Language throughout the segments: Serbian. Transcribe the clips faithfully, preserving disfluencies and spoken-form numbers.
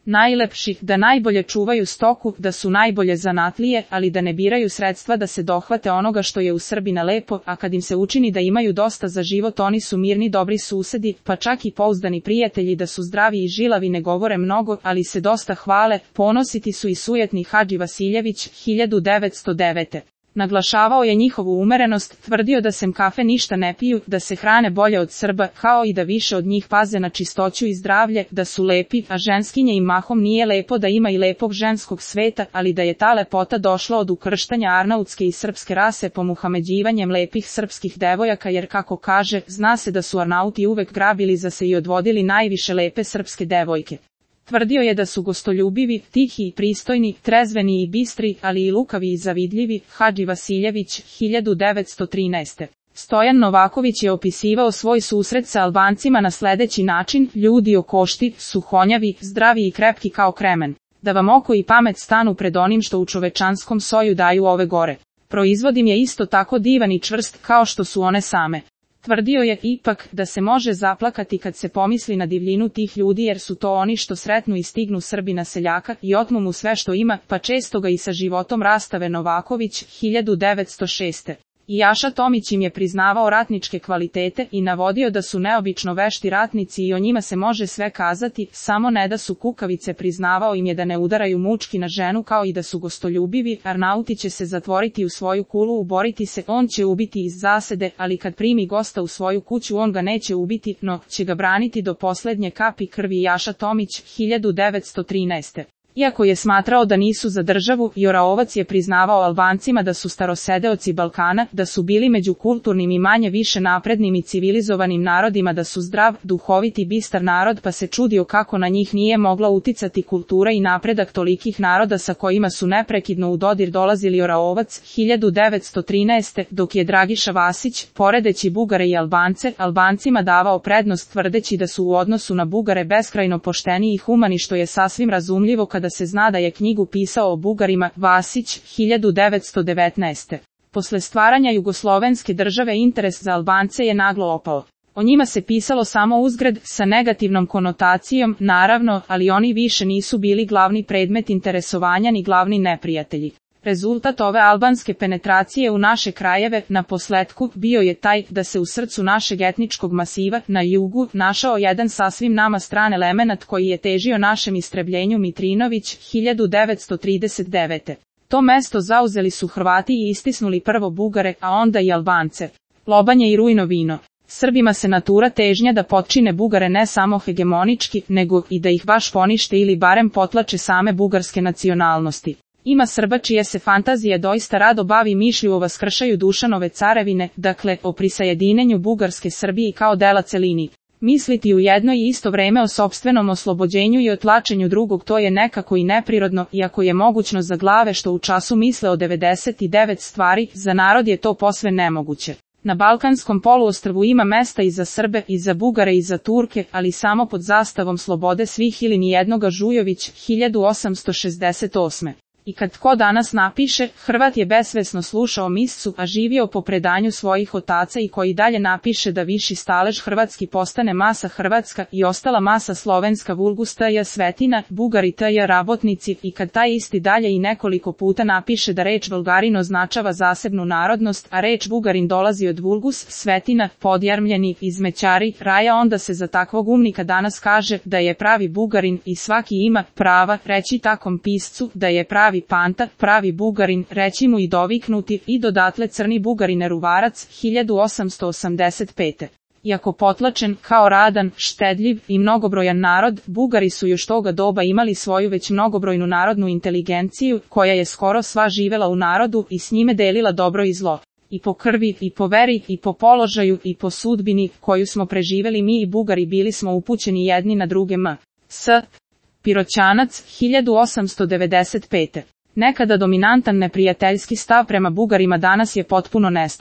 najlepši, da najbolje čuvaju stoku, da su najbolje zanatlije, ali da ne biraju sredstva da se dohvate onoga što je u Srbina lepo, a kad im se učini da imaju dosta za život oni su mirni dobri susedi, pa čak i pouzdani prijatelji, da su zdravi i žilavi ne govore mnogo, ali se dosta hvale, ponositi su i sujetni Hadži Vasiljević, hiljadu devetsto devete. Naglašavao je njihovu umerenost, tvrdio da sem kafe ništa ne piju, da se hrane bolje od Srba, kao i da više od njih paze na čistoću i zdravlje, da su lepi, a ženskinje im mahom nije lepo da ima i lepog ženskog sveta, ali da je ta lepota došla od ukrštanja arnautske i srpske rase pomuhameđivanjem lepih srpskih devojaka jer kako kaže, zna se da su Arnauti uvek grabili za se i odvodili najviše lepe srpske devojke. Tvrdio je da su gostoljubivi, tihi i pristojni, trezveni i bistri, ali i lukavi i zavidljivi, Hadži Vasiljević, hiljadu devetsto trinaeste. Stojan Novaković je opisivao svoj susret sa Albancima na sledeći način, ljudi okošti, suhonjavi, zdravi i krepki kao kremen. Da vam oko i pamet stanu pred onim što u čovečanskom soju daju ove gore. Proizvodim je isto tako divan i čvrst kao što su one same. Tvrdio je ipak da se može zaplakati kad se pomisli na divljinu tih ljudi jer su to oni što sretnu i stignu Srbina seljaka i otmu mu sve što ima, pa često ga i sa životom rastave. Novaković, hiljadu devetsto šeste. I Jaša Tomić im je priznavao ratničke kvalitete i navodio da su neobično vešti ratnici i o njima se može sve kazati, samo ne da su kukavice. Priznavao im je da ne udaraju mučki na ženu kao i da su gostoljubivi. Arnauti će se zatvoriti u svoju kulu, uboriti se, on će ubiti iz zasede, ali kad primi gosta u svoju kuću on ga neće ubiti, no će ga braniti do poslednje kapi krvi. Jaša Tomić, hiljadu devetsto trinaeste. Iako je smatrao da nisu za državu, Joraovac je priznavao Albancima da su starosedeoci Balkana, da su bili među kulturnim i manje više naprednim i civilizovanim narodima, da su zdrav, duhovit i bistar narod, pa se čudio kako na njih nije mogla uticati kultura i napredak tolikih naroda sa kojima su neprekidno u dodir dolazili. Joraovac, hiljadu devetsto trinaeste. Dok je Dragiša Vasić, poredeći Bugare i Albance, Albancima davao prednost tvrdeći da su u odnosu na Bugare beskrajno pošteni i humani, što je sasvim razumljivo kada se zna da je knjigu pisao o Bugarima. Vasić, hiljadu devetsto devetnaeste. Posle stvaranja jugoslovenske države interes za Albance je naglo opao. O njima se pisalo samo uzgred, sa negativnom konotacijom, naravno, ali oni više nisu bili glavni predmet interesovanja ni glavni neprijatelji. Rezultat ove albanske penetracije u naše krajeve, na posletku, bio je taj da se u srcu našeg etničkog masiva, na jugu, našao jedan sasvim nama stran elemenat koji je težio našem istrebljenju. Mitrinović, hiljadu devetsto trideset devete. To mesto zauzeli su Hrvati i istisnuli prvo Bugare, a onda i Albance. Lobanje i rujno vino. Srbima se natura težnja da potčine Bugare ne samo hegemonički, nego i da ih baš ponište ili barem potlače same bugarske nacionalnosti. Ima Srba čije se fantazije doista rado bavi mišlju o vaskršaju Dušanove carevine, dakle, o prisajedinjenju Bugarske Srbiji kao dela celini. Misliti u jedno i isto vreme o sopstvenom oslobođenju i otlačenju drugog, to je nekako i neprirodno, iako je mogućno za glave što u času misle o devedeset devet stvari, za narod je to posve nemoguće. Na Balkanskom poluostrvu ima mesta i za Srbe, i za Bugare, i za Turke, ali samo pod zastavom slobode svih ili nijednoga. Žujović, hiljadu osamsto šezdeset osme. I kad tko danas napiše, Hrvat je besvesno slušao miscu, a živio po predanju svojih otaca, i koji dalje napiše da viši stalež hrvatski postane masa hrvatska i ostala masa slovenska, vulgus tj. svetina, Bugari tj. rabotnici, i kad taj isti dalje i nekoliko puta napiše da reč Bulgarin označava zasebnu narodnost, a reč Bugarin dolazi od vulgus, svetina, podjarmljeni, izmećari, raja, onda se za takvog umnika danas kaže da je pravi Bugarin i svaki ima prava reći takom piscu da je pravi Panta, pravi Bugarin, reći mu i doviknuti, i dodatle crni Bugarine Ruvarac, hiljadu osamsto osamdeset pete. Iako potlačen, kao radan, štedljiv i mnogobrojan narod, Bugari su još toga doba imali svoju već mnogobrojnu narodnu inteligenciju, koja je skoro sva živela u narodu i s njime delila dobro i zlo. I po krvi, i po veri, i po položaju, i po sudbini, koju smo preživeli mi i Bugari, bili smo upućeni jedni na druge. M. S. Piroćanac, hiljadu osamsto devedeset pete. Nekada dominantan neprijateljski stav prema Bugarima danas je potpuno nestao.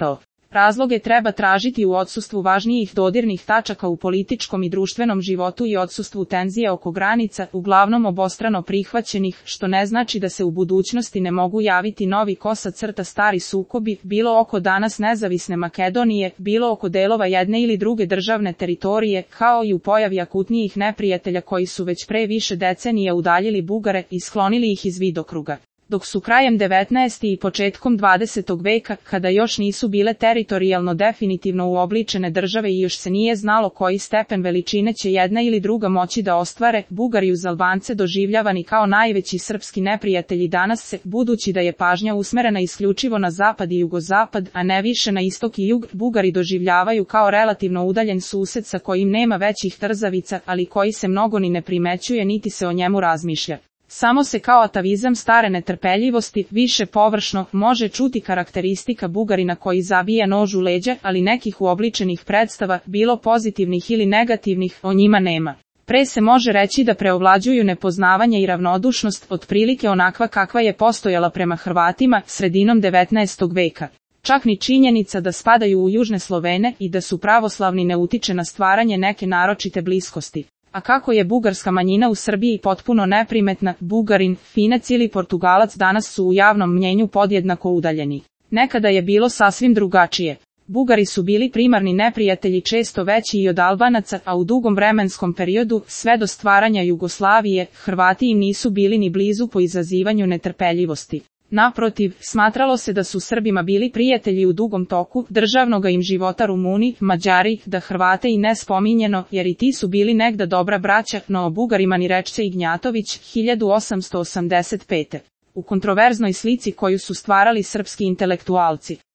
Razloge treba tražiti u odsustvu važnijih dodirnih tačaka u političkom i društvenom životu i odsustvu tenzija oko granica, uglavnom obostrano prihvaćenih, što ne znači da se u budućnosti ne mogu javiti novi kosa crta stari sukobi, bilo oko danas nezavisne Makedonije, bilo oko delova jedne ili druge državne teritorije, kao i u pojavi akutnijih neprijatelja koji su već pre više decenija udaljili Bugare i sklonili ih iz vidokruga. Dok su krajem devetnaestog i početkom dvadesetog veka, kada još nisu bile teritorijalno definitivno uobličene države i još se nije znalo koji stepen veličine će jedna ili druga moći da ostvare, Bugari uz Albance doživljavani kao najveći srpski neprijatelji danas se, budući da je pažnja usmerena isključivo na zapad i jugozapad, a ne više na istok i jug, Bugari doživljavaju kao relativno udaljen sused sa kojim nema većih trzavica, ali koji se mnogo ni ne primećuje niti se o njemu razmišlja. Samo se kao atavizam stare netrpeljivosti, više površno, može čuti karakteristika Bugarina koji zabija nož u leđa, ali nekih uobličenih predstava, bilo pozitivnih ili negativnih, o njima nema. Pre se može reći da preovlađuju nepoznavanje i ravnodušnost, otprilike onakva kakva je postojala prema Hrvatima, sredinom devetnaestog veka. Čak ni činjenica da spadaju u južne Slovene i da su pravoslavni ne utiče na stvaranje neke naročite bliskosti. A kako je bugarska manjina u Srbiji potpuno neprimetna, Bugarin, Finac ili Portugalac danas su u javnom mnjenju podjednako udaljeni. Nekada je bilo sasvim drugačije. Bugari su bili primarni neprijatelji često veći i od Albanaca, a u dugom vremenskom periodu, sve do stvaranja Jugoslavije, Hrvati im nisu bili ni blizu po izazivanju netrpeljivosti. Naprotiv, smatralo se da su Srbima bili prijatelji u dugom toku državnoga im života Rumuni, Mađari, da Hrvate i ne spominjeno, jer i ti su bili negda dobra braća, no o Bugarima ni rečce Ignjatović, hiljadu osamsto osamdeset pete. U kontroverznoj slici koju su stvarali srpski intelektualci.